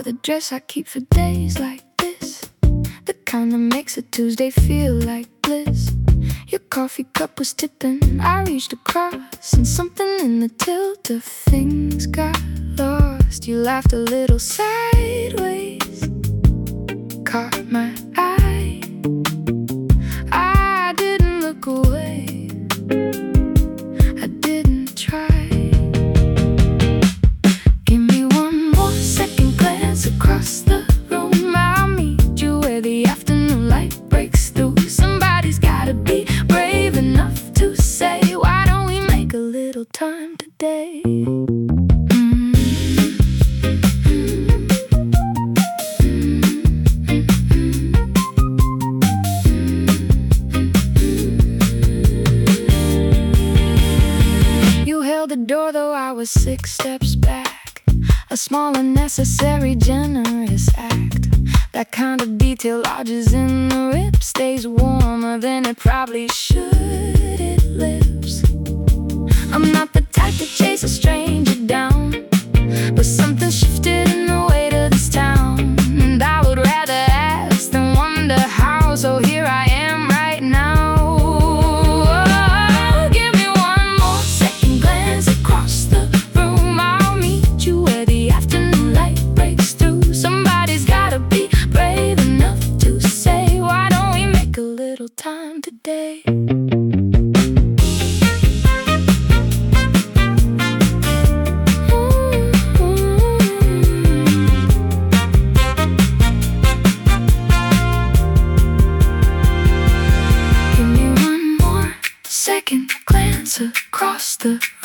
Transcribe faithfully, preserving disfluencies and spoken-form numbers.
the dress I keep for days like this, the kind that makes a Tuesday feel like bliss. Your coffee cup was tipping, I reached across, and something in the tilt of things got lost. You laughed a little sideways, caught my eye. I didn't look away, I didn't try. Give me one more second glance across the room. I'll meet you where the afternoon light breaks through. Somebody's gotta be brave enough to say, why don't we make a little time today? The door, though I was six steps back, a small, unnecessary, generous act. That kind of detail lodges in the rib, stays warmer than it probably should. It lives. I'm not the type to chase a stranger down, but something shifted in the weight of this town, and I would rather ask than wonder how. So here I am right now. Time today. Give me one more second glance across the